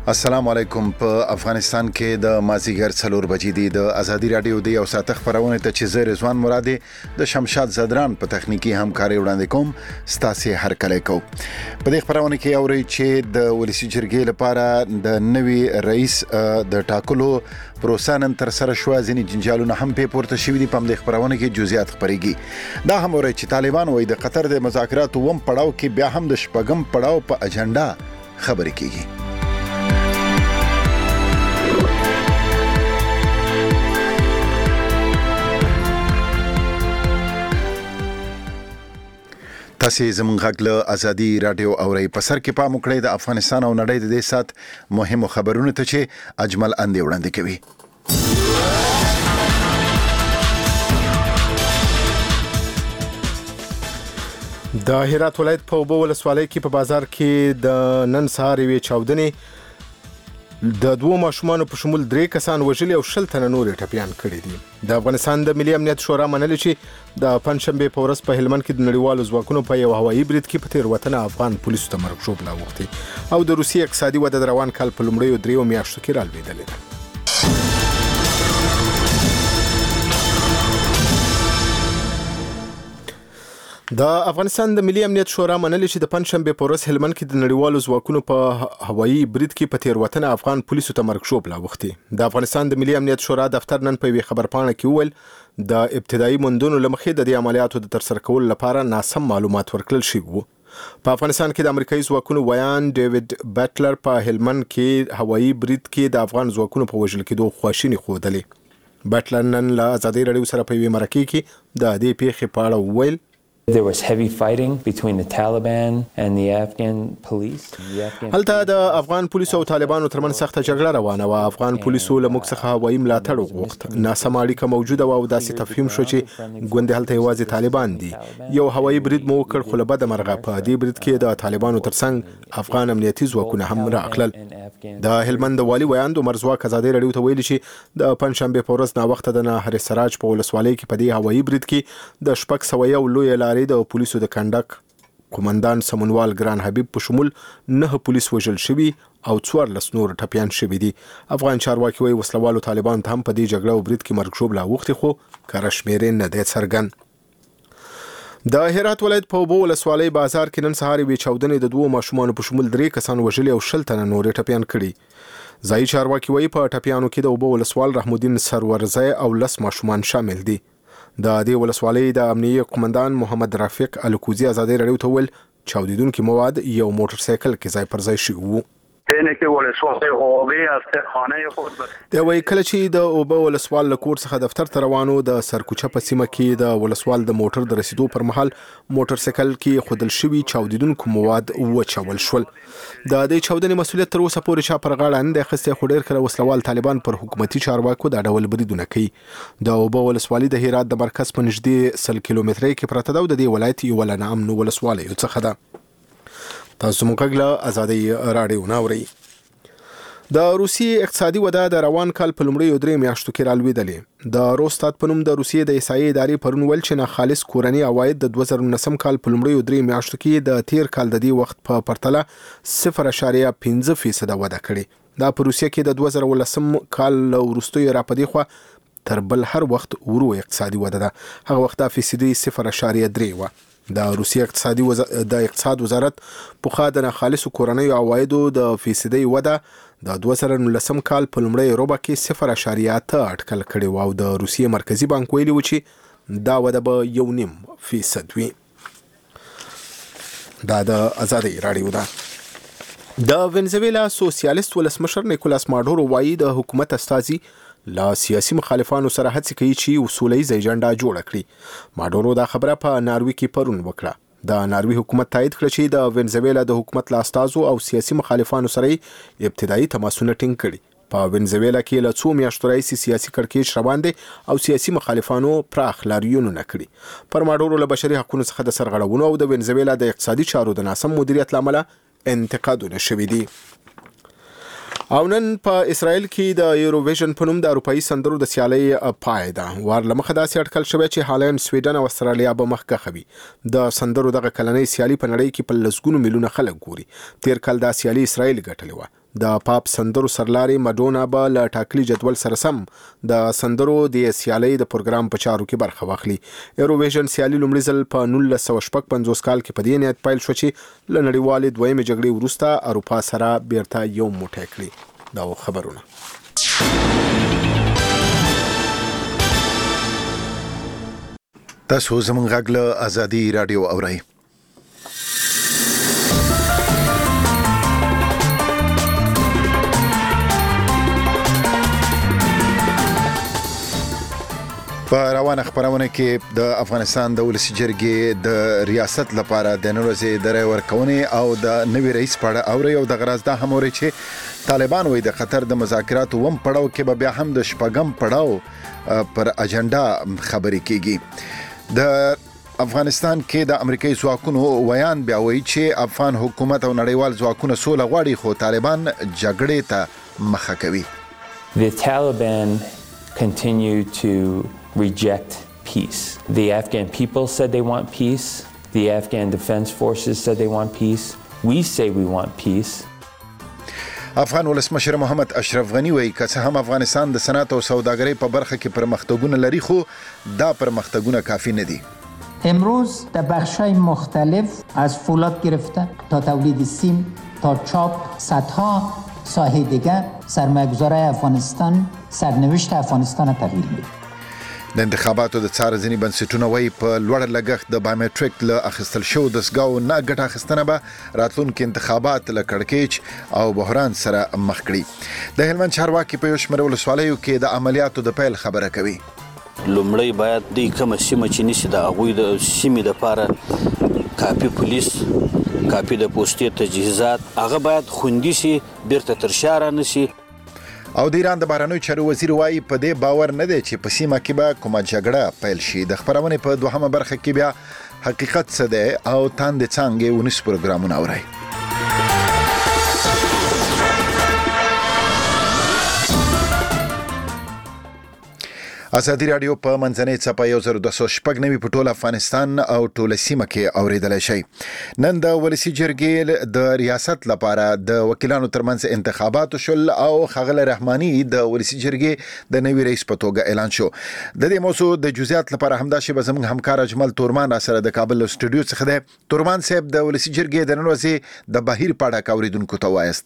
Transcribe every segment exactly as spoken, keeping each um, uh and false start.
السلام علیکم. په افغانستان کې د مازیګر څلور بجې دی د ازادي رادیو د یو ساعت خبرونه ته چې زه رضوان مرادي د شمشاد زدران په تخنیکی همکاري وړاندې کوم ستاسو هر کله کو. په دې خبرونه کې اوري چې د ولسی جرګې لپاره د نوي رئیس د ټاکلو پروسه نن تر سره شو. ځینې جنجالونه هم په پورته شوې دي. په دې خبرونه کې جزئیات خبريږي. دا هم اوري چې طالبان وایي د قطر د مذاکراتو وم پړاو کې بیا هم د شپږم پړاو په اجنډا خبرې کیږي. تاسو زموږ غږ له ازادي رادیو اوري په سر کې پام وکړئ د افغانستان او نړۍ د دې سات مهمو خبرونو ته چې اجمل اندې وړاندې کوي. د هرات ولایت په اوبو ولسوالۍ کې په بازار کې د نن سهار وی چاودنې د دوه ماشومان په شمول درې کسان وژلي او شل تنه نور ټپيان کړي دي. د افغانستان د ملي امنیت شورا منلي چې د پنځشنبه په ورځ په هلمند کې د نړیوالو ځواکونو په یو هوایي برید کې په تیر وطن افغان پولیسو ته مرګ لا وختي او د روسیې اقتصادي وده د روان کال په لومړیو دریو میاشتو کې رالوېدلې ده. د افغانستان د ملي امنیت شورا منلي چې د پنځشنبه په ورځ هلمند کې د نړیوالو ځواکونو په هوایي برید کې په تیر وطن افغان پولیسو ته مرګ لا وختي. د افغانستان د ملي امنیت شورا دفتر نن په وی خبرپاڼه کې وویل د ابتدایي موندنو لمخې د دې عملیاتو د ترسره کولو لپاره ناسم معلومات ورکړل شوي وو. په افغانستان کې د امریکایي ځواکونو ویان ډیوډ بټلر په هلمند کې هوایي برید کې د افغان ځواکونو په وژل کېدو خواشیني ښودلې. بټلر نن له ازادي رادیو سره په وی مرکه کې د دې پیښې په اړه وویل There was heavy fighting between the Taliban and the Afghan police. هلته د افغان پولیسو او طالبانو ترمن سخت جګړه روانه و. افغان پولیسو له موږ څخه هوایي ملاتړ وغوښت. ناسم اړیکه موجوده و او داسې تفهیم شو چې ګوند هلته یوازې طالبان دي. یو هوایي برید مو وکړ خو له بده مرغه په دې برید کې د طالبانو ترڅنګ افغان امنیتي ځواکونه هم راغلل. د هلمند والي ویاند عمر زواک ازادي رادیو ته ویلي چې د پنځشنبه په ورځ نا وخت د نهر سراج په ولسوالۍ کې په دې هوایي برید کې د شپږ سوه یو لوی د پولیسو د کنډک قومندان سمونوال ګران حبیب په شمول نه پولیس وژل شوي او څوارلس نور ټپيان شوي دي. افغان چارواکي وايي وسلوالو طالبان ته هم په دې جګړه او برید کې مرګ ژوبله وختي خو کره شمیرې نه دی څرګند. د هرات ولایت په اوبو ولسوالۍ بازار کې نن سهار وی چاودنې د دوه ماشومان په شمول درې کسان وژلي او شل تنه نور ټپيان کړي. ځایي چارواکي وايي په ټپيانو کې د اوبو ولسوال رحم الدین سرورزی او لس ماشومان شامل دي. د دې ولسوالۍ د امنیه قومندان محمد رفیق الکوزی ازادي رادیو ته ویل چاودیدونکو مواد یو موټر سایکل کې ځای پر ځای شوی وو. اینه که ولسوال اوبه از خانه خود د وی کله چې د اوبه ولسوال له کور څخه دفتر ته روانو د سرکوچه په سیمه کې د ولسوال د موټر د رسیدو پر مهال موټر سایکل کې خودل شوی چاودیدونکو مواد وچول شول. د دې چاودنې مسولیت تر اوسه پورې چا پر غاړه نه دی اخیستی خو ډېر کله وسلوال طالبان پر حکومتي چارواکو دا ډول بریدونه کوي. د اوبه ولسوالۍ د هرات د مرکز په نږدې سل کیلومترۍ کې پرته ده او د دې ولایت یو له ناامنو ولسوالیو څخه ده. تاسو موږ له ازادي رادیو ناوري. د روسیې اقتصادي وده د روان کال په لومړیو درې میاشتو کې رالوېدلې. د روستات په نوم د روسیې د احصایې ادارې پرون ویل چې ناخالص کورني عواید د دوه زره نهم کال په لومړیو درې میاشتو کې د تیر کال د دې وخت په پرتله صفر اعشاریه پنځه فیصد وده کړې. دا په روسیې کې د دوه زره ولسم کال وروستیو راپدې خوا تر بل هر وخت ورو اقتصادي وده ده. هغه وخت د فیصدي صفر اعشاریه درې و. د روسیې اقتصادي وز... د اقتصاد وزارت په خاطر ناخالص کورنۍ عوایدو د فیصدي وده د دوه زره نولسم کال په لومړی ربع کې صفر اعشاریه اته اټکل کړی و او د روسیې مرکزی بانک ویلي و چې دا وده به یو نیم فیصد وي. دا د ازادي رادیو ده. د وینزویلا سوسیالیست ولسمشر نیکولاس ماډورو وایي د حکومت استازي لا سیاسي مخالفانو سره هڅه کوي چې وسولې ایجنډا جوړ کړي. ماډورو دا خبره په ناروی کې پرون وکړه. د ناروی حکومت تایید کړ چې د وینزویلا د حکومت لا استازو او سیاسي مخالفانو سره ابتدایي تماسونه ټینګ کړي. په وینزویلا کې له څو میاشتو راهیسې سیاسي کړکېچ روان دی او سیاسي مخالفانو پراخ لاریونونه کړي. پر ماډورو له بشري حقوقو څخه د سرغړونو او د وینزویلا د اقتصادي چارو د ناسم مدیریت لامل انتقادونه شوي دي. او نن په اسرائیل کې د یوروویژن په نوم د اروپאי سندرو د سیالۍ پای ده. وار لمخه داسې اټکل شوی چې هالند، سویډن او استرالیا به مخکښه وي. د سندرو دغه کلنۍ سیالي په نړۍ کې په لسګونو میلیونه خلک ګوري. تیر کال دا سیالي اسرائیل ګټلې و. د پاپ سندرو سرلاري ماډونا به له ټاکلي جدول سره سم د سندرو د سیالۍ د پروګرام په چارو کې برخه واخلي. ایروویژن سیالي لومړي ځل په نولس سوه شپږ پنځوس کال کې په دې نیت پیل شو چې له نړیوالې دویمې جګړې وروسته اروپا سره بیرته یو موټی کړي. دا خبرونه تاسو زموږ غږ له ازادي رادیو اورئ. په روانه خبرونه کې د افغانستان د ولسی جرګې د ریاست لپاره د نورزي د رای ورکونې او د نوي رئیس په اړه اوري او د غرض د هموري چې طالبان وای د خطر د مذاکراتو وم پړاو کې به بیا هم د شپږم پړاو پر اجنډا خبرې کیږي. د افغانستان کې د امریکایي ځواکونو ویان بیا وایي چې افغان حکومت او نړیوال ځواکونه سوله غواړي خو طالبان جګړې ته مخه کوي. The Taliban continue to reject peace. The Afghan people said they want peace. The Afghan Defense Forces said they want peace. We say we want peace. افغان ولسمشر محمد اشرف غنی وایي که څه هم افغانستان د صنعت او سوداګرۍ په برخه کې پرمختګونه لري خو دا پرمختګونه کافی نه دي. امروز در بخش‌های مختلف از فولاد گرفته تا تولید سیم تا چاپ صدها ساحه دیگر سرمایه‌گذارای افغانستان سرنوشت افغانستان تغییر میده. د انتخاباتو د څار ځینی بنسټونه وایي په لوړ لګښت د بایومټریک له اخیستل شو د سګاو نه ګټه اخیستنه به راتلونکي انتخابات له کړکېچ او بحران سره مخ کړي. د هلمند چارواکي په یو شمېر ولسوالیو کې د عملیاتو د پیل خبره کوي. لومړی باید د کوم سیمه چې نشي د هغوی د سیمې لپاره کافي پولیس کافي د پوستې تجهیزات هغه باید خوندي شي بیرته تر شاره نشي. او د ایران د بهرنیو چارو وزیر وایي په دې باور نه دی چې په سیمه کې به کومه جګړه پیل شي. د خبرونې په دوهمه برخه کې بیا حقیقت څه دی او تاندې څانګې ونیس پروګرامونه اورئ. ازادي رادیو په منځنۍ څپه یو زر دوه سوه شپږ نوي په ټول افغانستان او ټول سیمه کې اوریدلای شي. نن د ولسی جرګې د ریاست لپاره د وکیلانو ترمنځ انتخابات شول او ښاغلی رحماني د ولسی جرګې د نوي رئیس په توګه اعلان شو. د دې موضوع د جزئیات لپاره همداشي به زموږ همکار اجمل تورمان را سره د کابل سټوډیو څخه دی. تورمان صاحب د ولسی جرګې د نن ورځې د بهیر په اړه اوریدونکو ته وایست.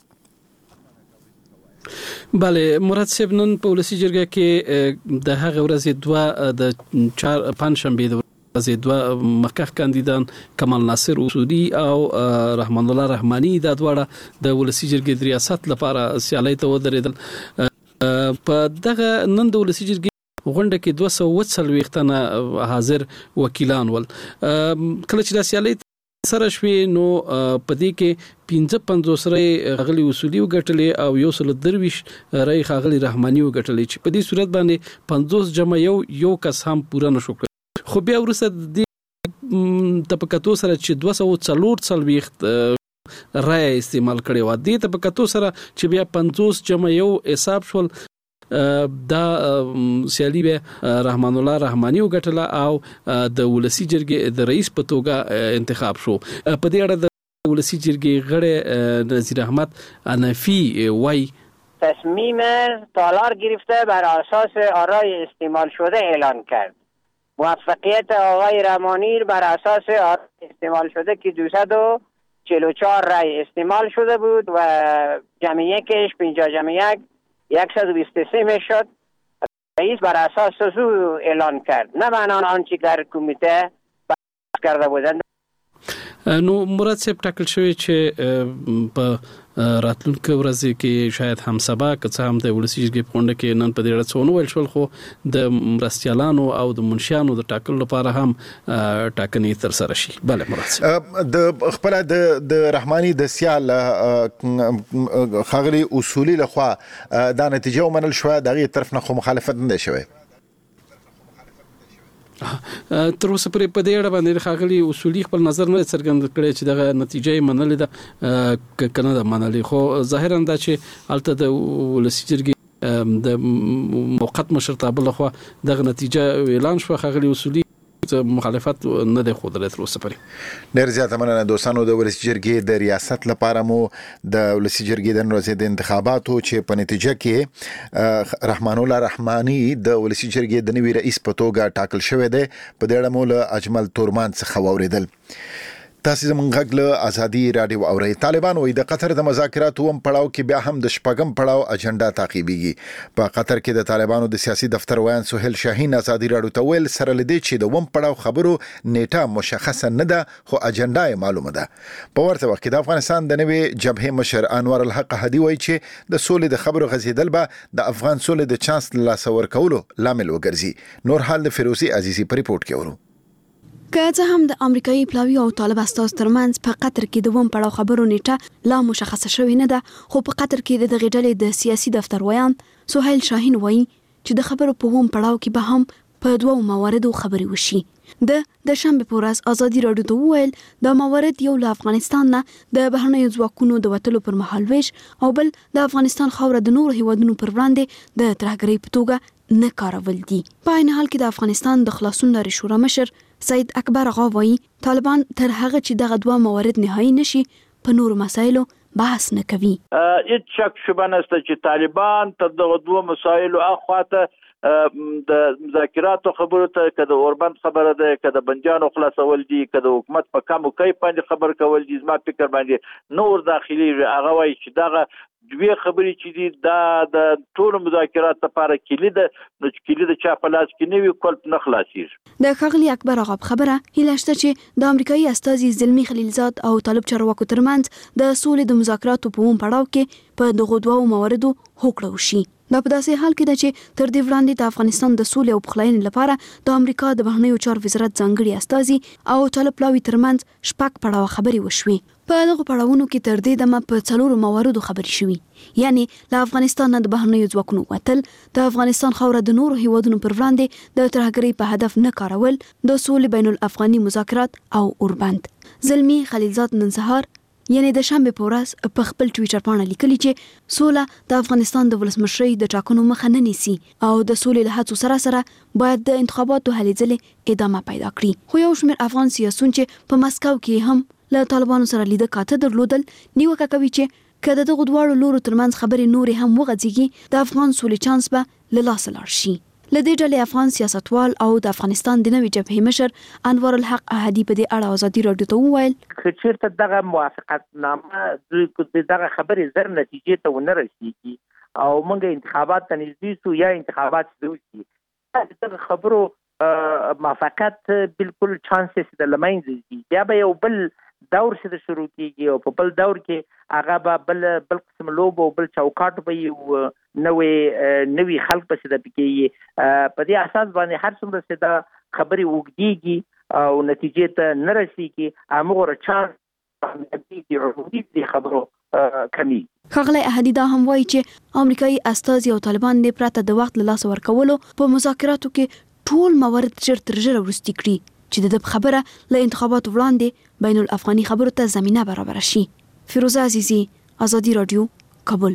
بله مراد صاحب نن په ولسی جرګه کې د هغه ورځې دوه د چهار پنځشنبه د ورځې دوه مخکښ کاندیدان کمال ناصر اصولي او رحمان الله رحماني د دواړه د ولسی جرګې د ریاست لپاره سیالۍ ته ودرېدل. په دغه نن د ولسی جرګې غونډه کې دوه سوه اووه څلوېښت تنه حاضر وکیلان ول. کله چې د سیالۍ سره شوې نو په دې کې پنځه پنځوس رای ښاغلي اصولي وګټلې او یو سل درویش رای ښاغلي رحماني وګټلې چې په دې صورت باندې پنځوس جمع یو یو کس هم پوره نشو کړی. خو بیا وروسته د دې طبقاتو سره چې دوه سوه څلور څلوېښت رای استعمال کړې وه دې طبقاتو سره چې بیا پنځوس جمع یو حساب شول دا سیالي به رحمان الله رحماني وګټله او د ولسی جرګې د رئیس په توګه انتخاب شو. په دې اړه د ولسی جرګې غړی نذیر احمد حنفی وای تصمیم تالار گرفته بر اساس آرای استعمال شده اعلان کرد. موفقیت آقای رحمانی بر اساس آرای استعمال شده که دویست و چهل و چهار رای استعمال شده بود و جمع یکش پنجاه جمع یک صد و بیست و سه میشد. رئیس بر اساس او اعلان کرد نه بنان آنچه در کمیته بحث کرده بودند. نو مراد صاحب ټاکل شوی چې په راتلونکي ورځ کې شاید هم سبا که څه هم د ولسی جرګې په غونډه کې نن په دې اړه څه ونه ویل شول خو د مرستیالانو او د منشیانو د ټاکلو لپاره هم ټاکنې ترسره شي. بله مراد صاحب د خپل د د رحماني د سیال ښاغلي اصولي لخوا دا نتیجه ومنل شوه دغه طرف نه خو مخالفت نه شوی. تر اوسه پورې په دې اړه باندې ښاغلي اصولي خپل نظر نه څرګند کړی چې دغه نتیجه یې منلې ده که نه ده منلې خو ظاهرا دا چې هلته د ولسي جرګې د موقت مشرتابه لخوا دغه نتیجه اعلان شوه. ښاغلي اصولي مخالفت نه دی خوده تر اوسه پورې. ډېر زیاته مننه دوستانو. د ولسی جرګې د ریاست لپاره مو د ولسی جرګې د ورځې د انتخاباتو چې په نتیجه کې رحمان الله رحماني د ولسی جرګې د نوي رئیس په توګه ټاکل شوی دی. په دې اړه مو له اجمل تورمان څخه واوریدل. تاسو زموږ غږ له ازادي رادیو اورئ. طالبان وایي د قطر د مذاکراتو هم پړاو کې بیا هم د شپږم پړاو اجنډا تعقیبېږي. په قطر کې د طالبانو د سیاسي دفتر ویان سهیل شاهین ازادي رادیو ته ویل سره لدی چې د وم پړاو خبرو نیټه مشخصه نه ده خو اجنډا یې معلومه ده. په ورته وخت کې د افغانستان د نوي جبهه مشر انور الحق هدي وایي چې د سولې د خبرو غزیدل به د افغان سولې د چانس لاس ورکولو لامل وګرځي. نور حال د فیروزي عزیزي په ریپورت کې ورو. که څه هم د امریکایي پلاوی او طالب استاذ ترمنځ په قطر کې د وم پړاو خبرو نیټه لا مشخصه شوې نه ده، خو په قطر کې د دغه ډلې د سیاسي دفتر ویان سهیل شاهین وایي چې د خبرو په وم پړاو کې به هم په دوه مواردو خبرې وشي. د د شنبه په ورځ ازادي رادیو ته ویل د موارد یو له افغانستان نه د بهرنیو ځواکونو د وټلو پر مهال ویش او بل د افغانستان خاوره د نور هیوادونو پر وړاندې د ترهګرۍ په توګه نه کارول دي. په عین حال کې د افغانستان د خلاصون لري شورا مشر سید اکبر آغا وایي طالبان تر هغه چې دغه دوه موارد نهایی نشي په نورو مسایلو بحث نه کوي. هیڅ شک شوبه نشته چې طالبان تر دغه دوه مسایلو اخواته د مذاکراتو خبرو ته کده اوربند خبره ده، کده بنجانو خلاصول دي، کده حکومت په کم او کیف باندې خبر کول دي. زما فکر باندې نور داخلي هغه وایي چې دغه دوی خبرې چې دي دا د ټول مذاکرات لپاره کلی ده، نو کلی د چا په لاس کې نه وي کول نه خلاصيږي. د ښاغلي اکبر آغا خبره هیله شته چې د امریکایي استازي زلمی خلیلزاد او طالب چارواکو ترمنځ د سولې د مذاکراتو په ووم پړاو کې په دغه دوه مواردو هوکړه وشي. دا په داسې حال کې ده چې تر دې وړاندې د افغانستان د سولې او پخلاینې لپاره د امریکا د بهرنیو چارو وزارت ځانګړي استازي او طالب پلاوی ترمنځ شپږ پړاو خبرې وشوي. په دغه پړاوونو کې تر دې دمه په څلورو مواردو خبرې شوي، یعنی له افغانستان نه د بهرنیو ځواکونو وتل، د افغانستان خاوره د نورو هیوادونو پر وړاندې د ترهګرۍ په هدف نه کارول، د سولې بین الافغاني مذاکرات او اوربند. زلمی خلیلزاد نن سهار یعنی د شنبه په ورځ په خپل ټویټر باندې لیکلي چې سوله د افغانستان د ولسمشرۍ د ټاکنو مخه نه نیسي او د سولې له هڅو سره سره باید د انتخاباتو هلې ځلې ادامه پیدا کړي. خو یو شمېر افغان سیاسون چې په مسکو کې هم له طالبانو سره لیده کاته درلودل نیوکه کوي چې کله دغه دواړو لورو ترمنځ خبرې نورې هم وغځېږي د افغان سولې چانس به له لاسه لاړ شي. لدې ډلې افغان سیاستوال او د افغانستان د نوي جبهې مشر انور الحق احدي په دې اړه ازادي رادیو ته وویل چې چیرته دغه موافقتنامه د دغه خبرې زر نتیجې ته ونه رسیږي او موږ انتخابات ته نږدې شو یا انتخابات شوي دغه خبرو موافقت بالکل چانسز د لمنځه ځي. بیا به یو بل دور چې شروع کیږي او په بل دور کې هغه به بل بل قسم لوب او بل چوکاټ به یو نوې نوې خلق په سده کې په دې اساس باندې هر څومره چې دا خبرې وګړيږي او نتیجې ته نه رسیږي هغه چانس د عمومي دي خبرو کمی. ښاغلی احدي دا هم وایي چې امریکایي استازي او طالبان نه پراته د وخت له لاس ورکولو په مذاکراتو کې ټول موارد ژر تر ژره وروستي کړي چې د خبره له انتخاباتو وړاندې بین الافغاني خبرو ته زمينه برابر شي. فیروزه عزیزی، ازادي رادیو، کابل.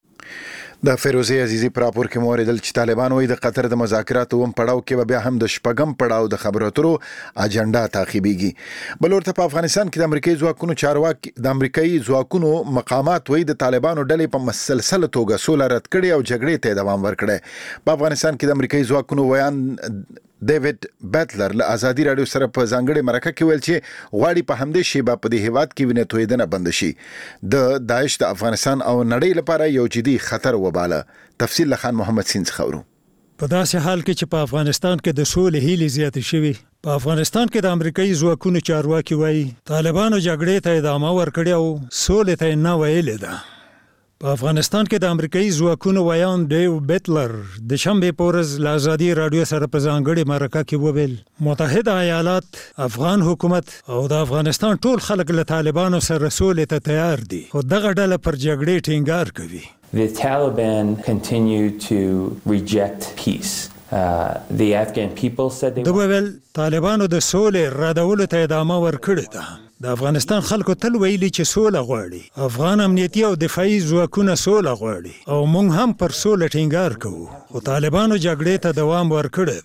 د فیروزه عزیزی پر راپور کې موریدل چې طالبان وایي د قطر د مذاکراتو هم پړاو کې بیا هم د شپږم پړاو د خبرو اترو اجنډا تعقیبېږي. بل ورته په افغانستان کې د امریکایي ځواکونو چارواکي د امریکایي ځواکونو مقامات وایي د طالبانو ډلې په مسلسل توګه سوله رد کړي او جګړې ته دوام ورکړي. په افغانستان کې د امریکایي ځواکونو ویان ډیوډ بټلر له ازادي رادیو سره په ځانګړي مرکه کې ویل چې غواړي په همدې شیبه په دې هیواد کې وینې تویدنه بند شي. د داعش د افغانستان او نړۍ لپاره یو جدي خطر وباله. تفصیل له خان محمد سین خبرو. په داسې حال کې چې په افغانستان کې د سولې هیلې زیاتې شوي، په افغانستان کې د امریکایي ځواکونو چارواکي وایي طالبانو جګړې ته ادامه ورکړې او سولې ته نه ویلې ده. په افغانستان کې د امریکایي ځواکونو ویان ډیو بټلر د شنبه په ورځ له ازادي رادیو سره په ځانګړي مرکه کې وویل متحده ایالات، افغان حکومت او د افغانستان ټول خلک له طالبانو سره سولې ته تیار دي خو دغه ډله پر جګړې ټینګار کوي. The Taliban continue to reject peace. Uh, the Afghan people said they د ویل طالبانو د سولې ردولو ته ادامه ورکړې ده. د افغانستان خلکو تل ویلي چې سوله غواړي، افغان امنیتي او دفاعي ځواکونه سوله غواړي او موږ هم پر سوله ټینګار کوو خو طالبانو جګړې ته دوام ورکړی دی.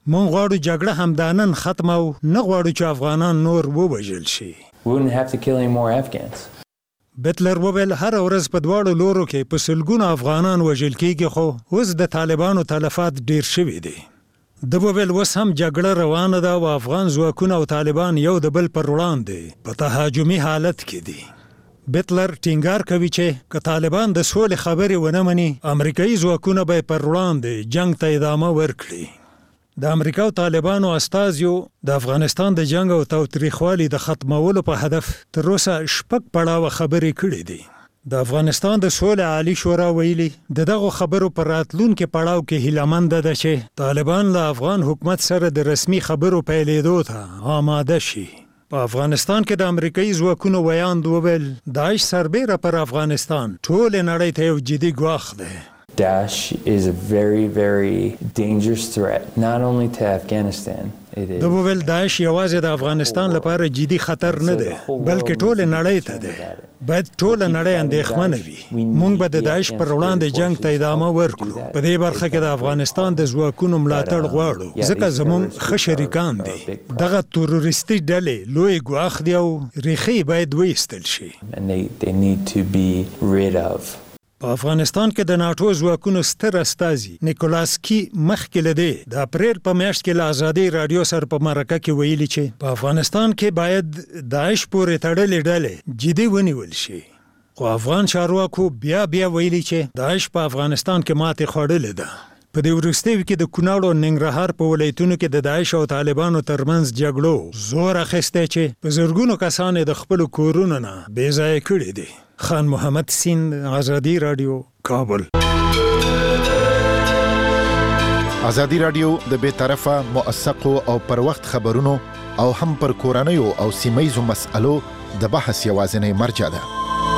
مونږ غواړو جګړه همدانن ختمه او نه غواړو چې افغانان نور ووژل شي. We wouldn't have to kill any more Afghans. بتلر وویل هر ورځ په دواړو لورو کې په سلګونو افغانان وژل کېږي، خو اوس د طالبانو تلفات ډیر شوي دي. د وویل اوس هم جګړه روانه ده او افغان ځواکونه او طالبان یو د بل پر وړاندې په تهاجمي حالت کې دي. بتلر ټینګار کوي چې که طالبان د سولې خبرې ونه مني، امریکایي ځواکونه به پر وړاندې جنگ ته ادامه ورکړي. د امریکا او طالبانو استازیو د افغانستان د جنگ او تاوتریخوالي د ختمولو په هدف تر اوسه شپږ پړاوه خبرې کړې دي. د افغانستان د سولې عالی شورا ویلي د دغو خبرو پر راتلونکي پړاو کې هیلهمنده ده چې طالبان له افغان حکومت سره د رسمي خبرو پیلېدو ته آماده شي. په افغانستان کې د امریکایي ځواکونو ویاند وویل داعش سربیره پر افغانستان ټولې نړۍ ته یو جدي ګواښ دی. Daesh is a very, very dangerous threat, not only to Afghanistan. د وویل داعش یوازې د افغانستان لپاره جدي خطر نه دی بلکې ټول نړۍ ته دی. باید ټول نړۍ اندېښمنه وي. موږ به د داعش پر وړاندې جنگ ته ادامه ورکړو. په دې برخه کې د افغانستان د ځواکونو ملاتړ غواړو ځکه زموږ ښه شریکان دي. دغه تروریستي ډلې لوی ګواښ دی او ریښې باید وایستل شي. And they, they need to be rid of. په افغانستان کې د ناتو ځواکونو ستر استازي نیکولاس کی مخکې لدی د اپریل په میاشت کې له ازادي رادیو سره په مرکه کې ویلي چې په افغانستان کې باید داعش پورې تړلې ډلې جدي ونیول شي. خو افغان چارواکو بیا بیا ویلي چې داعش په افغانستان کې ماتې خوړلې ده. په دې وروستیو کې د کونړ او ننګرهار په ولایتونو کې د داعش او طالبانو ترمنځ جګړو زور اخیستی چې په زرګونو کسان د خپل کورونو نه بې ځایه کړي دي. خان محمد سیند، آزادی رادیو، کابل. آزادی رادیو د بے طرفه، موثقو او پر وخت خبرونو او هم پر کورنیو او سیمایزو مسألو د بحث یوازینی مرجع ده.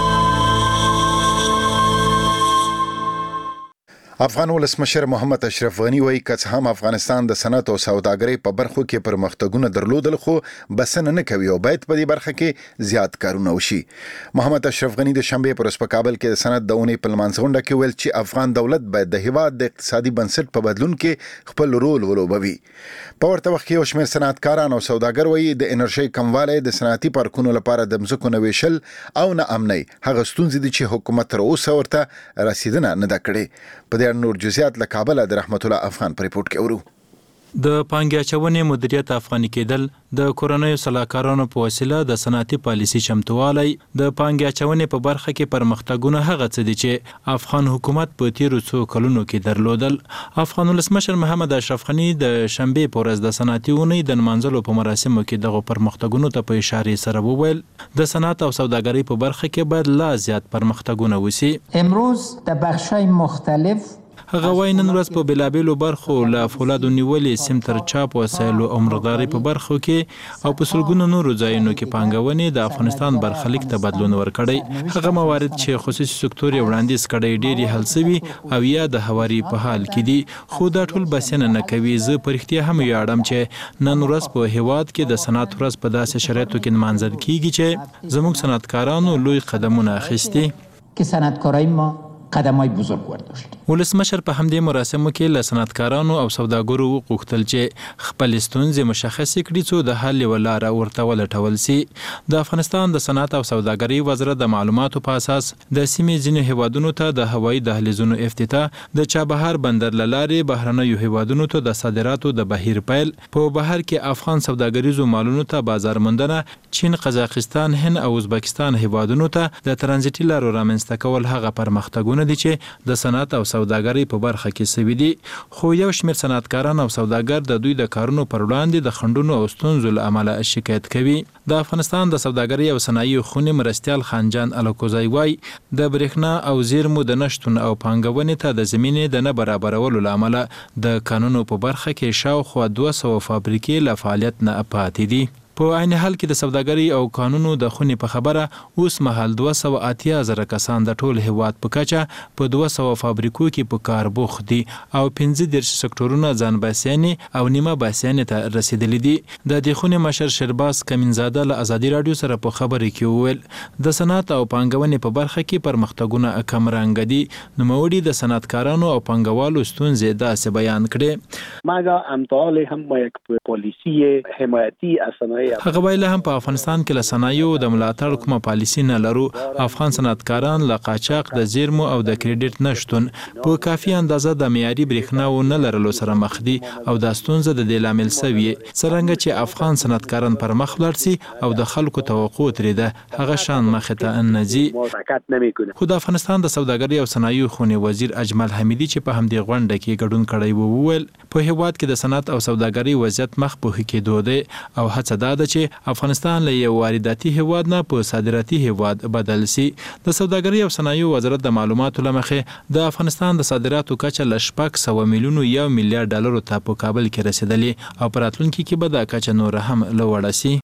افغان ولسمشر محمد اشرف غنی وایي که څه هم افغانستان د صنعت او سوداګرۍ په برخو کې پرمختګونه درلودل خو بسنه نه کوي او باید په دې برخه کې زیات کارونه وشي. محمد اشرف غنی د شنبې پر ورځ په کابل کې د صنعت د اونۍ په لمانځه غونډه کې ویل چې افغان دولت باید د هیواد د اقتصادي بنسټ په بدلون کې خپل رول ولوبوي. په ورته وخت کې یو شمېر صنعتکاران او سوداګر وایي د انرژۍ کموالی د صنعتي پارکونو لپاره د مځکو نه ویشل او نه امنۍ هغه ستونزې دي چې حکومت تر اوسه ورته رسیدنه نه ده کړې. په دې نور جزئیات له کابل د رحمت الله افغان پر ریپورت کې ورو. د پانګې اچونې مدیریت افغاني کېدل د کورنیو صلاحکارانو په وسیله د صنعتي پالیسي چمتووالی د پانګې اچونې په برخه کې پرمختګونه هغه څه دي چې افغان حکومت په تیرو څو کلونو کې درلودل. افغان ولسمشر محمد اشرف غنی د شنبې په ورځ د صنعتي اونۍ د نمانځلو په مراسمو کې دغه پرمختګونو ته په اشارې سره وویل د صنعت او سوداګرۍ په برخه کې باید لا زیات پرمختګونه وشي. امروز در بخش‌های مختلف هغه وایي نن ورځ په بېلابېلو برخو له فولادو نیولې سیم تر چاپ وسایلو او مرغدارۍ په برخو کې او په سلګونو نورو ځایونو کې پانګونې د افغانستان برخلیک ته بدلون ورکړی. هغه موارد چې خصوصي سکتور یې وړاندیز کړی ډېرې حل سوي او یا د هواري په حال کې دي خو دا ټول بسنه نه کوي. زه په رښتیا هم ویاړم چې نن ورځ په هیواد کې د صنعت ورځ په داسې شرایطو کې نمانځل کیږي چې زموږ صنعتکارانو لوی قدمونه اخیستي. که صنعتکارای ما قدمای بزرگ ورداشت. ولسمشر په همدې مراسمو کې له صنعتکارانو او سوداګرو وغوښتل چې خپل ستونزې مشخصې کړي څو د حل یوه لاره ورته ولټول سي. د افغانستان د صنعت او سوداګرۍ وزارت د معلوماتو په اساس د سیمې ځینو هیوادونو ته د هوایي دهلیزونو افتتاح، د چابهار بندر له لارې بهرنیو هیوادونو ته د صادراتو د بهیر پیل، په بهر کې افغان سوداګریزو مالونو ته بازار موندنه، چین، قزاقستان، هند او ازبکستان هیوادونو ته د ترانزیتي لارو رامنځته کول هغه پرمختګونه دي چې د صنعت او سوداګرۍ په برخه کې سوي دي. خو یو شمېر صنعتکاران او سوداګر د دوی د کارونو پر وړاندې د خنډونو او ستونزو له امله شکایت کوي. د افغانستان د سوداګرۍ او صنایع خونې مرستیال خانجان الکوزی وایي د برېښنا او زیرمو د نشتون او پانګونې ته د زمینې د نه برابرولو له امله د کانونو په برخه کې شاوخوا دوه سوه فابریکې له فعالیت نه پاتې دي. په عین حال کې د سوداګرۍ او قانونو د خونې په خبره اوس مهال دوه سوه اتیا زره کسان د ټول هیواد په کچه په دوه سوه فابریکو کې په کار بوخت دي او پنځه دېرش سکتورونه ځان باسیانې او نیمه باسیانې ته رسیدلي دي. د دې خونې مشر شرباز کمینزاده له ازادي راډیو سره په خبرې کې وویل د صنعت او پانګونې په برخه کې پرمختګونه کمرنګ دي. نوموړي د صنعتکارانو او پانګوالو ستونزې داسې بیان کړې. مګا امثال هم با یک پالیسی حمایتی از صنایع هغه ویل هم په افغانستان کې له صنایعو د ملاتړ کومه پالیسی نه لرو. افغان صنعتکاران له قاچاق د زیرمو او د کریډټ نشتون په کافي اندازه د معیاري برېښنا نه لرلو سره مخ دي او دا ستونزه د دې لامل سوي څرنګه چې افغان صنعتکاران پر مخ لاړ سي او د خلکو توقع ترې ده هغه شان مخې ته نه ځي. خو د افغانستان د سوداګرۍ او صنایعو خونې وزیر اجمل حمیدي چې په همدې غونډه کې ګډون کړی و وویل په هیواد کې د صنعت او سوداګرۍ وضعیت مخ په ښه کېدو دی او هڅه دا ده چې افغانستان له یو وارداتي هیواد نه په صادراتي هیواد بدل سي. د سوداګرۍ او صنایعو وزارت د معلوماتو له مخې د افغانستان د صادراتو کچه له شپږ سوه میلیونو یو میلیارډ ډالرو ته په کابل کې رسیدلې او په راتلونکي کې به دا کچه نور هم لوړه سي.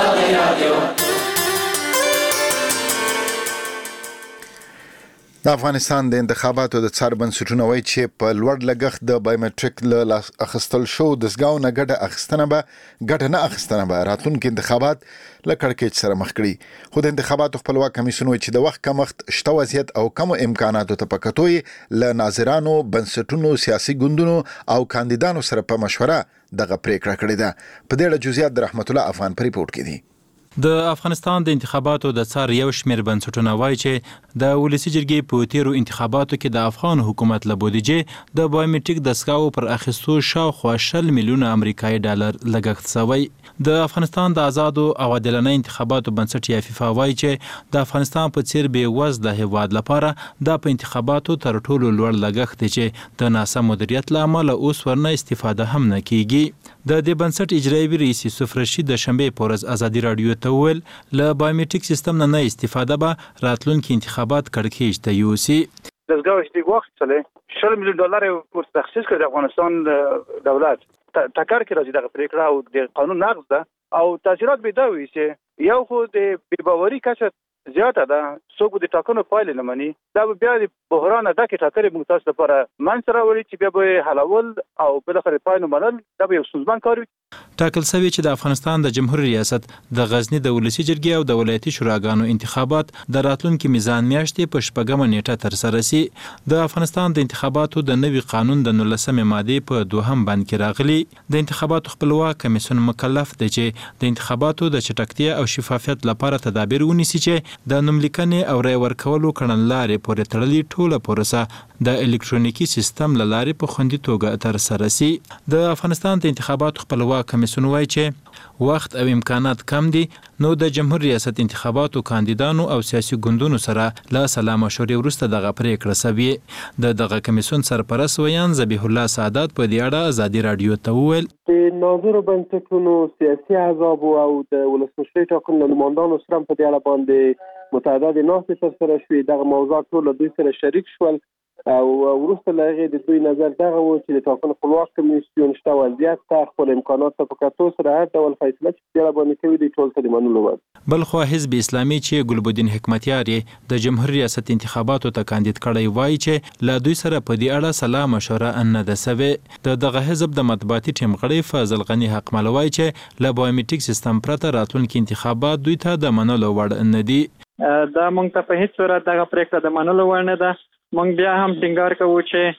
د افغانستان د انتخاباتو د څار بنسټونه وایي چې په لوړ لګښت د بایومټریک له اخیستل شو دستګاو نه ګټه اخیستنه به ګټه نه اخیستنه به راتلونکي انتخابات له کړکېچ سره مخ کړي. خو د انتخاباتو خپلواک کمیسیون وایي چې د وخت کمښت شته وضعیت او کم امکاناتو ته په کتو یې له ناظرانو بنسټونو سیاسي ګوندونو او کاندیدانو سره په مشوره دغه پریکړه کړې ده. په دې اړه جزئیات د رحمت الله افغان په ریپورت کې دي. د افغانستان د انتخاباتو د څار یو شمېر بنسټونه وایي چې د ولسي جرګې په تیرو انتخاباتو کې د افغان حکومت له بودیجې د بایومټریک دستګاو پر اخیستو شاوخوا شل میلیونه امریکایي ډالر لګښت شوی. د افغانستان د آزادو او عادلانه انتخاباتو بنسټ یافیفا وایي چې د افغانستان په څیر بې وزله هیواد لپاره دا په انتخاباتو تر ټولو لوړ لګښت دی چې د ناسم مدیریت له امله اوس ورنه استفاده هم نه کیږي. د دې بنسټ اجرایي رئیس یوسف رشید د شنبې په ورځ ازادي راډیو ته وویل له بایومټریک سیستم نه نه استفاده به راتلونکي انتخابات کړکېچ ته یوسي. دستګاه چې واخیستلې شل میلیون ډالر ورته تخصیص کړ د افغانستان دولت ټکر کې راځي دغه پریکړه او د قانون نقض ده او تاثیرات به دا وي چې یو خو د بې باوري کچه زیاته ده. څوک د ټاکنو پایلې نه مني دا به بیا د بحران ډکې ټاکنې موږ تاسو لپاره منځ راوړي چې بیا به حلول او بالاخره پای نه منل دا به یو ستونزمن کار وي. ټاکل شوی چې د افغانستان د جمهوریت ریاست د غزنی د ولسي جرګې او د ولایتي شوراګانو انتخابات د راتلونکي میزان میاشتې په شپږمه نیټه ترسره سي. د افغانستان د انتخاباتو د نوي قانون د نولسمې مادې په دوهم بند کې راغلي د انتخاباتو خپلواک کمیسیون مکلف دی چې د انتخاباتو د چټکتیا او شفافیت لپاره تدابیر ونیسي چې د نوملیکنې او رای ورکولو کړنلارې پورې تړلې ټوله پروسه د الکترونیکي سیستم له لارې په خوندي توګه ترسره سي. د افغانستان د انتخاباتو خپلواک کمیسیون وایي چې وخت او امکانات کم دي نو د جمهوریت ریاست انتخاباتو کاندیدانو او سیاسي ګوندونو سره له سلا مشورې وروسته دغه پریکړه شوې. د دغه کمیسیون سرپرست ویان ذبیح الله سعادت په دې اړه ازادي راډیو ته وویل د ناظرو بنسټونو سیاسي احزاب او د ولسمشرۍ ټاکنو نمایندانو سره په دې اړه باندې متعدد ناستې ترسره شوې. دغه موضوعات ټول له دوی سره شریک شول او وروسته له هغې د دوی نظر دغه و چې د ټاکنو خپلواک کمیسیون شته وضعیت ته خپل امکانات ته په کتو سره هر ډول فیصله چې په دې اړه باندې کوي دوی ټول ته د منلو وړ. بلخوا حزب اسلامي چې ګلبدین حکمتیار یې د جمهوریت ریاست انتخاباتو ته کاندید کړی وایي چې له دوی سره په دې اړه سلا مشوره نه ده سوې. د دغه حزب د مطبوعاتي ټیم غړی فضل غني حقمل وایي چې له بایومټریک سیستم پرته راتلونکي انتخابات دوی ته د منلو وړ نه دي. دا مونږ ته په هیڅ صورت دغه پریکړه د منلو وړ نه ده. مونږ بیا هم ټینګار کوو چې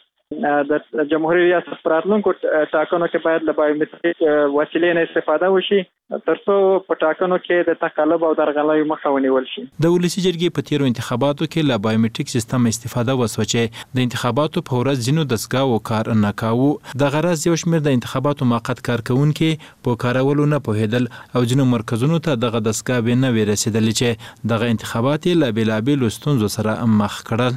د جمهوریت ریاست پر راتلونکو ټاکنو کې باید له بایومټریک وسیلې نه استفاده وشي ترڅو په ټاکنو کې د تقلب او درغلیو مخه ونیول شي. د ولسي جرګې په تیرو انتخاباتو کې له بایومټریک سیستم استفاده وسوه چې د انتخاباتو په ورځ ځینو دستګاوو کار نه کاوه. د غرض یو شمېر د انتخاباتو موقت کارکونکي په کارولو نه پوهېدل او ځینو مرکزونو ته دغه دستګاوې نه وې رسېدلې چې دغه انتخابات یې له بېلابېلو ستونزو سره مخ کړل.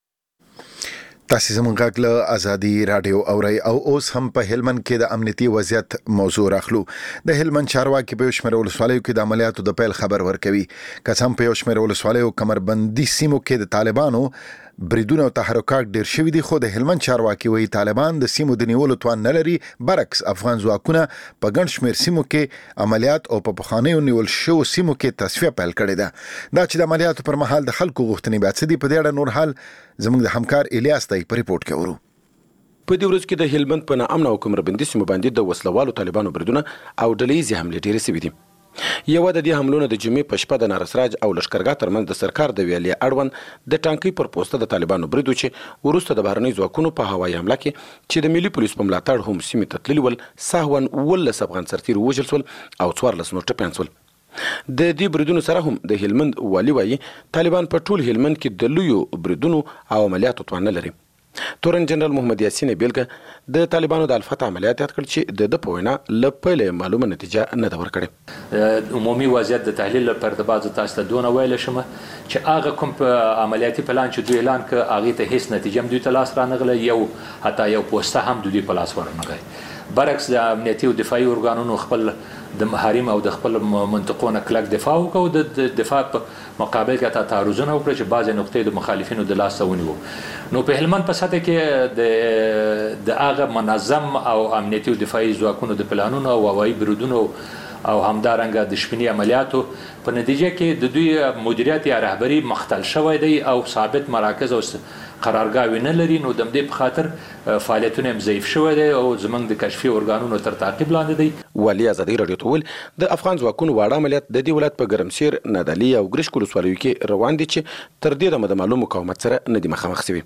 تاسو زموږ غږ له ازادي راډیو اورئ او اوس هم په هلمند کې د امنیتي وضعیت موضوع راخلو. د هلمند چارواکي په یو شمېر ولسوالیو کې د عملیاتو د پیل خبر ورکوي. که څه هم په یو شمېر ولسوالیو کمربندي سیمو کې د طالبانو بریدونه او تحرکات ډیر شوي دي، خو د هلمند چارواکي وایي طالبان د سیمو د نیولو توان نه لري. برعکس افغان ځواکونه په ګڼ شمېر سیمو کې عملیات او په پخوانیو نیول شوو سیمو کې تصفیه پیل کړې ده. دا چې د عملیاتو پر مهال د خلکو غوښتنې بیا څه دي، په دې اړه نور حال زموږ د همکار الیاس دی په ریپورت کې ورو. په دې ورځ کې د هلمند په ناامن او کمربندي سیمو باندې د وسلوالو طالبانو بریدونه او ډلهییزې حملې ډېرې سوي دي. یوه د دې حملونو د جمعې په شپه د نارسراج او لښکرګاه ترمنځ د سرکار د ویالې اړوند د ټانکۍ پر پوسته د طالبانو برید و چې وروسته د بهرنیو ځواکونو په هوایي حمله کې چې د ملي پولیسو په ملاتړ هم سیمې ته تللي ول سهوا اوولس افغان سرتېري ووژل شول او څوارلس نور ټپیان شول. د دې بریدونو سره هم د هلمند والي وایي طالبان په ټول هلمند کې د لویو بریدونو او عملیاتو توان نه لري. تورن جنرال محمد یاسین بیلګه د طالبانو د الفتح عملیات یاد کړ چې د د په وینا له پیله معلومه نتیجه نه ده ورکړې. عمومي وضعیت د تحلیل لپاره د بعضو تاسو ته دونه ویل شم چې هغه کوم عملیاتي پلان چې دوی اعلان کړ هغه ته هیڅ نتیجه هم دوی ته لاس رانغله، یو حتی یو پوسټه هم دوی په لاس ورنغی. برعکس د امنیتي او دفاعي ارګانونو خپل د محارم او د خپل منطقو نه کلک دفاع وکړو، د دفاع په مقابل کې تا تعرضونه وکړه چې بعضې نقطې د مخالفینو د لاسه ونیوو. نو په هلمند په سطح کې د د هغه منظم او امنیتي او دفاعي ځواکونو د پلانونو او هوایي بریدونو او همدارنګه د شپني عملیاتو په نتیجه کې د دوی مدیریت یا رهبري مختل شوی دی او ثابت مراکز او قرارګاوې نه لري. نو د همدې په خاطر فعالیتونه هم ضعیف شوی دی او زموږ د کشفي ارګانونو تر تعقیب لاندې دی. والي ازادي راډیو ته وویل د افغان ځواکونو واړه عملیات د دې ولایت په ګرمسیر، نادعلي او ګرشک ولسوالیو کې روان دي چې تر دې دمه د معلوم مقاومت سره نه دي مخامخ شوي.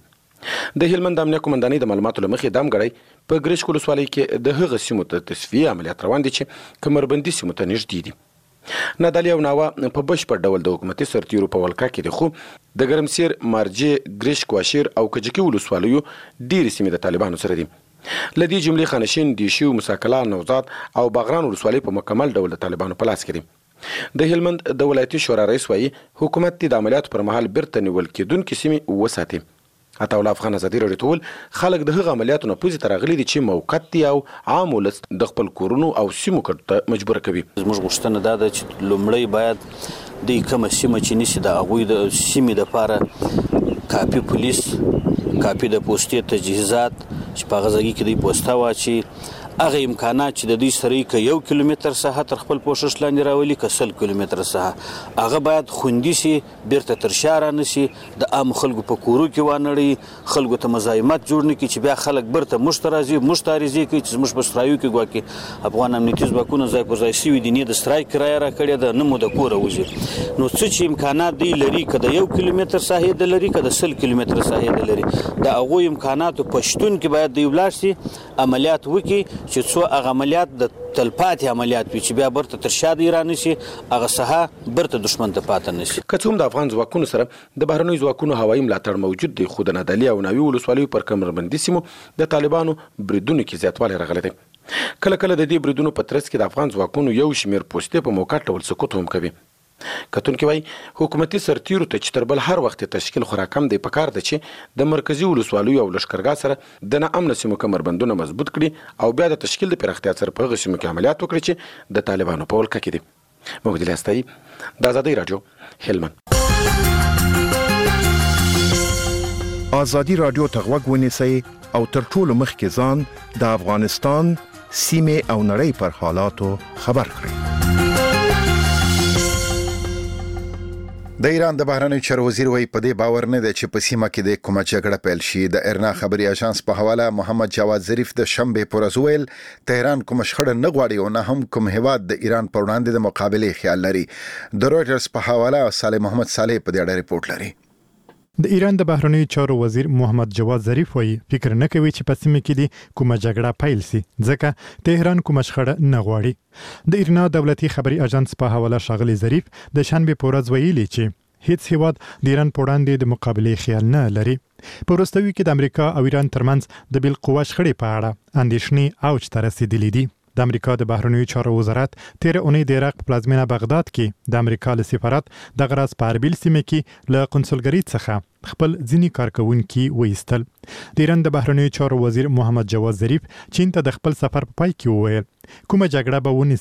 د هلمند امنیه قومندانۍ د معلوماتو له مخې دام غړی په ګرشک ولسوالۍ کې د هغه سیمو ته تصفیې عملیات روان دي چې کمربندي سیمو ته نږدې دي. نادعلي او ناوه په بشپړ ډول د حکومتي سرتیرو په ولکه کې دي، خو د ګرمسیر، مارجې، ګرشک، واشیر او کجکي ولسوالیو ډېرې سیمې د طالبانو سره دي. له دې جملې خانشین، دیشي، مساکلا، نوزاد او باغران ولسوالۍ په مکمل ډول د طالبانو په لاس کې دي. د هلمند د ولایتي شورا رئیس وایي حکومت د عملیاتو پر مهال بیرته نیول کېدونکې سیمې وساتي. عطاالله افغان ازادي راډیو ته وویل خلک د هغه عملیاتو نه پوزې ته راغلي دي چې موقت دي او عام ولس د خپل کورونو او سیمو کډو ته مجبوره کوي. زموږ غوښتنه دا ده چې لومړی باید دوی کومه سیمه چې نیسي د هغوی د سیمې دپاره کافي پولیس، کافي د پوستې تجهیزات چې په هغه ځای کې دوی پوسته واچي، هغه امکانات چې د دوی سره که یو کیلومتر ساحه تر خپل پوښښ لاندې راولي که سل کیلومتر ساحه هغه باید خوندي سي، بیرته تر شا رانسي، د عامو خلکو په کورو کې وانړوي، خلکو ته مزاحمت جوړ نه کړي چې بیا خلک بیرته موږ ته راځي، موږ ته عریضې کوي چې زموږ په سرایو کې ګواکې افغان امنیتي ځواکونه ځای پر ځای سوي دي، نه د سرای کرایه راکړې ده نه مو د کوره وځي. نو څه چې امکانات دوی لري که د یو کیلومتر ساحې د لري که د سل کیلومتر ساحې د لري د هغوی امکاناتو په شتون کې باید دوی ولاړ سي، عملیات وکړي چې څو هغه عملیات د تلپاتې عملیات وي چې بیا برته تر شا د ایران نشي، هغه ساحه برته دښمن ته پاتې نشي. که څه هم د افغان ځواکونو سره د بهرنیو ځواکونو هوایي ملاتړ موجود دی، خو د نادعلي او ناوې ولسوالیو پر کمربندي سیمو د طالبانو بریدونو کې زیاتوالی راغلی دی. کله کله د دې بریدونو په ترڅ کې د افغان ځواکونو یو شمېر پوستې په موقت ډول سقوط هم کوي. کتونکي وایي حکومتي سرتیرو ته چې تر بل هر وخت تشکیل خورا کم دی، پکار ده چې د مرکزي ولسوالیو او لښکرګاه سره د ناامنه سیمو کمربندونه مضبوط کړي او بیا د تشکیل د پراختیا سره په هغه سیمو کې عملیات وکړي چې د طالبانو په ولکه کې دي. محمد الیاس تایي، د ازادۍ راډیو، هلمند. ازادي راډیو ته غوږ ونیسئ او تر ټولو مخکې ځان د افغانستان سیمې او نړۍ پر حالاتو خبر کړئ. د ایران د بهرنیو چارو وزیر وایي په دې باور نه دی چې په سیمه کې د کومه جګړه پیل شي. د ارنا خبري اژانس په حواله محمد جواد ظریف د شنبه پر ورځ ویل تهران کوم شخړه نه غواړي او نه هم کوم هیواد د ایران پر وړاندې د مقابله خیال لري. د رويټرز په حواله صالح محمد صالح په دې اړه ریپورت لري. د ایران د بهرنیو چارو وزیر محمد جواد ظریف وایي فکر نه کوي چې په سیمه کې د کومه جګړه پیل شي ځکه تهران کومه شخړه نه غواړي. د ایرنا دولتي خبري اژانس په حواله ښاغلي ظریف د شنبه په ورځ ویلي چې هیڅ هیواد د ایران په وړاندې د مقابله خیال نه لري. په وروستیو کې د امریکا او ایران ترمنځ د بالقوه شخړې په اړه اندېښنې اوج ته رسیدلې دي. د امریکا د بهرنیو چارو وزارت تیر اونۍ د عراق په پلازمینه بغداد کې د امریکا له سفارت د غراس په اربیل سیمه کې له قونسلګرۍ څخه خپل ځینی کارکونکي وایستل. د ایران د بهرنیو چارو وزیر محمد جواد ظریف چین ته د خپل سفر په پای کې وویل کومه جګړه به ونیسي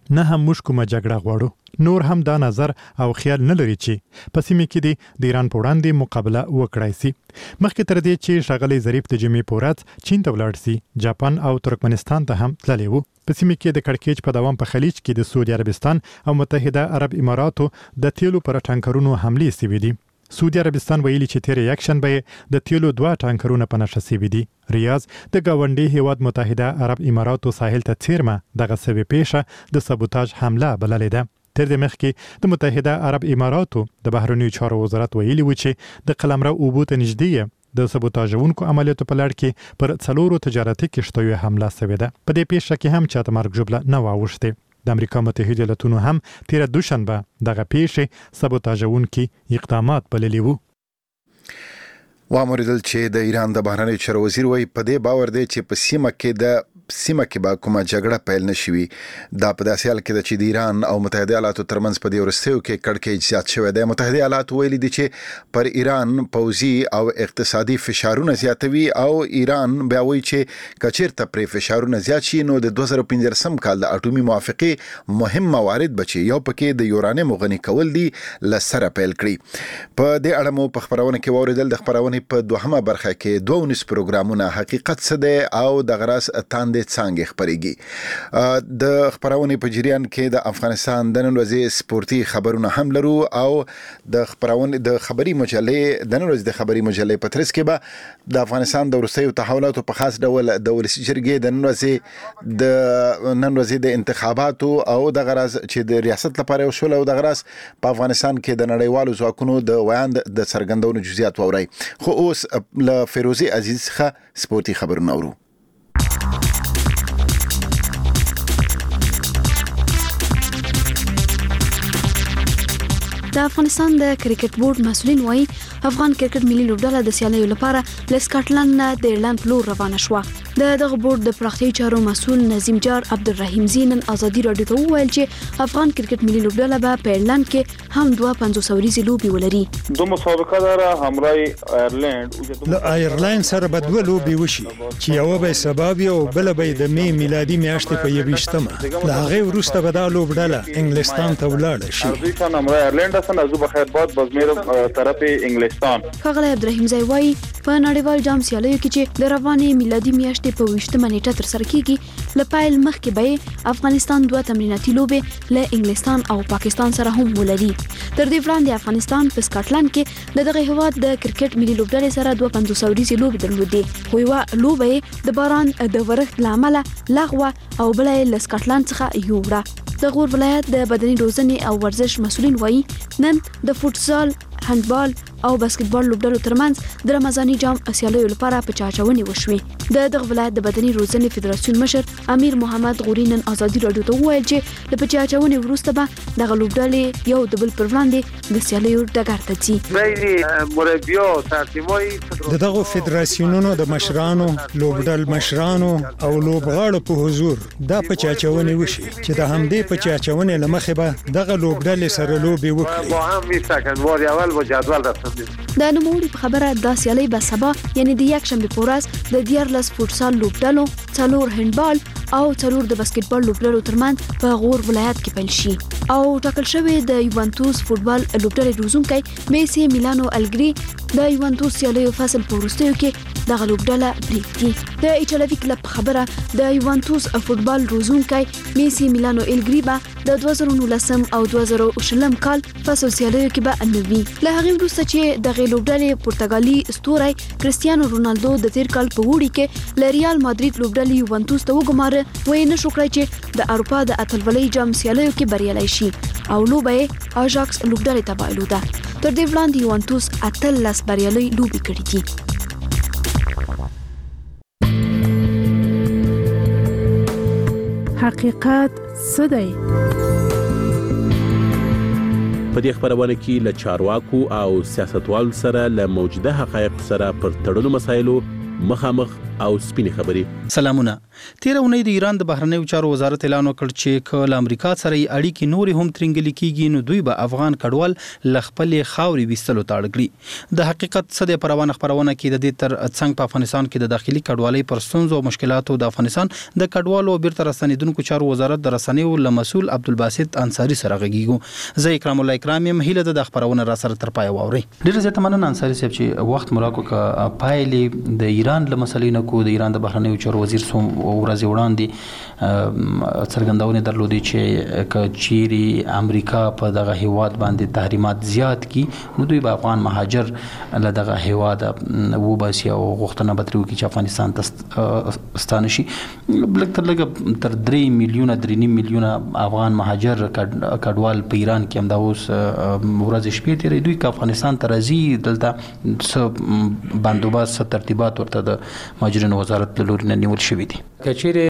نه هم موږ کومه جګړه غواړو. نور هم دا نظر او خیال نه لري چې په سیمه کې د ایران په وړاندې مقابله وکړای شي. مخکې تر دې چې ښاغلی ظریف د جمعې په ورځ چین ته ولاړ شي، جاپان او ترکمنستان ته هم تللی و. په سیمه کې د کړکېچ په دوام په خلیج کې د سعودي عربستان او متحده عرب اماراتو د تیلو پر ټانکرونو حملې شوې دي. سعودي عربستان ویلي چې تیر یک شنبه د تیلو دوه ټانکرونه په نښه شوي دي. ریاض د ګاونډي هیواد متحده عرب اماراتو ساحل ته څیرمه دغه سوي پیښه د سابوتاژ حمله بللې ده. تر دې مخکې د متحده عرب اماراتو د بهرنیو چارو وزارت ویلي و چې د قلمرو اوبو ته نږدې د سابوتاژونکو عملیاتو په لړ کې پر څلورو تجارتي کښتیو حمله شوې ده. په دې پیښه کې هم چاته مرګ ژوبله نه واوښتې. د امریکا متحده ایالاتونو هم تیر دوشنبه دغه پیښې سابوتاژونکي اقدامات بللي وو. وامریدل چې د ایران د بهرنیو چارو وزیر وایي په دې باور دی چې په سیمه کې د سیمه کې به کومه جګړه پیل نشي. دا په داسې حال کې چې د ایران او متحده ایالاتو ترمنځ په دې ورستیو کې کړکېچ زیات شوی دی. متحده ایالات ویلي دي چې پر ایران پوځي او اقتصادي فشارونه زیاتوي او ایران بیا وایي چې کچیرته پرې فشارونه زیات شي نو د دوه زره پنځلسم کال د اټومي موافقې مهم موارد بچي یو پکې د یورانیم غني کول دي لسره پیل کړي. په دې اړه مو په خبرونه کې واوریدل. د خبرونه په دوهمه برخه کې دوه ونیس پروګرامونه حقیقت څه دی او د غراس تاند څنګه خبريږي. د خبرونه په جریان کې د افغانستان د نن ورځې سپورتي خبرونه هم لرو او د خبرونه د خبري مجلې د نن ورځې د خبري مجلې په ترڅ کې به د افغانستان د وروستیو تحولاتو په خاص ډول د ولسي جرګې د نن ورځې د نن ورځې د انتخاباتو او د غراس چې د ریاست لپاره وشول او د غراس په افغانستان کې د نړیوالو ځواکونو د ویاند د څرګندونو جزئیات ووري. خو اوس له فیروزي عزیز څخه سپورتي خبرونه اورو. د افغانستان د کرکټ بورډ مسولین وایي افغان کرکټ ملي لوبډله د سیالیو لپاره له سکاټلند نه د ایرلند په لور روانه شوه. د دغه بورډ د پراختیایي چارو مسول نظیم جار عبدالرحیم زی نن ازادي راډیو ته وویل چې افغان کرکټ ملي لوبډله به په ایرلند کې هم دوه پنځوس ورځې لوبې ولري. دو مسابقه داره همراه ایرلند له ایرلند سره به دوه لوبې وشي چې یوه به سبب او بل به د می میلادي میاشتې په یویشتمه. له هغې وروسته به دا لوبډله انګلستان ته ولاړه شي. ارزویشان همراه ایرلند هستن. از او بخیر باد باز میرم طرف انگلستان. ښاغلی عبدالرحیم زی وایي په نړیوال جام سیالیو کې چې د روانې میلادي میاشتې په ویشتمه نیټه ترسره کیږي له پیل مخکې به افغانستان دوه تمریناتي لوبې له انګلستان او پاکستان سره هم ولري. تر دې وړاندې افغانستان په سکاټلند کې د دغه هیواد د کرکټ ملي لوبډلې سره دوه پنځوس ورځې لوبې درلودې خو یوه لوبه د باران د ورښت له امله لغوه او بله یې له سکاټلند څخه یوړه. د غور ولایت د بدني روزنې او ورزش مسولین وایي نن د فوټسال، هاندبال او باسکټبال لوبډلو ترمنځ د رمضاني جام سیالیو لپاره په چاچونې وشوې. د دغه ولایت د بدني روزنې فدراسیون مشر امیر محمد غوري نن ازادي راډیو ته وویل چې د په چاچونې وروسته به دغه لوبډلې یو د بل پر وړاندې د سیالیو ډګر ته ځي. مربیو ترتیبوي د دغه فدراسیونونو د مشرانو، لوبډل مشرانو او لوبغاړو په حضور دا په چاچونې وشي چې د همدې په چاچونې لمخې به دغه لوبډلې سره لوبې وکړي. با هم می‌سکند وار اول با جدول رسیدیم. د نوموړي په خبره دا سیالي به سبا یعنی د یک شنبه په ورځ د دیارلس فوټسال لوبډلو، څلور هندبال او څلور د باسکټبال لوبډلو ترمنځ په غور ولایت کې پیل شي. او ټاکل شوی د یوونټوس فوټبال لوبډلې روزونکی میسی میلانو الګری د یوونټوس سیالیو فصل په وروستیو کې دغه لوبډله پرېږدي. د ایچلوي کلب په خبره د یوونټوس فوټبال روزونکی میسی میلانو الګری به د دوه زره نولسم او دوه زره شلم کال فصل سیالیو کې به نه وي. له هغې وروسته چې دغه لوبډلې پرتګالي ستوری کریستیانو رونالدو د تیر کال په اوړي کې له ریال مادرید لوبډلې یوونټوس ته وګماره وایي نه شو کړی چې د اروپا د اتلولۍ جام سیالیو کې بریالی شي او لوبه یې اژاکس لوبډلې ته بایلوده. تر دې وړاندې یوونټوس اتلس بریالۍ لوبې کړې دي. حقیقت څه دی؟ په دې خبرونه کې له چارواکو او سیاستوالو سره له موجوده حقایقو سره پر تړلو مسایلو مخامخ او سپینې خبرې. سلامونه. تیر اونۍ د ایران د بهرنیو چارو وزارت اعلان وکړ چې کله امریکا سره اړیکې نور هم ترنګلې کیږي نو دوی به افغان کډوال لخپل خاوري وستلو تاړ کړي. د حقیقت څه د پروانه خبرونه کې د دې تر څنګ په افغانستان کې د داخلي کډوالۍ پر ستونزو او مشکلاتو د افغانستان د کډوالو بیرته راستنیدونکو چارو وزارت د رسنیو لمسؤل عبدالباسط انصاری سره غږیږو. زه اکرام الله اکرام یم. هیله د خبرونه را سره تر پای واوري. ډیر زیات مننه انصاری صاحب چې وخت مراکو کا پایلې د ایران لمسلې نه کو د ایران د بهرنیو چارو وزیر سو ورځ وړاندې څرګندونه درلودي چې کچيري امریکا په دغه هیواد باندې تحریمات زیات کی نو دوی به افغان مهاجر له دغه هیواد وو باسي او غوښتنه بترو کی چې افغانستان ته ستانه شي. لکه تر لږه تر درې میلیونه درې میلیونه افغان مهاجر کډوال په ایران کې هم دا اوس ورځ شپې تیرې دوی که افغانستان ته راځي دلته څه بندوبست ترتیبات ورته د مهاجرینو وزارت له لوري نیول شوی دي. کچيري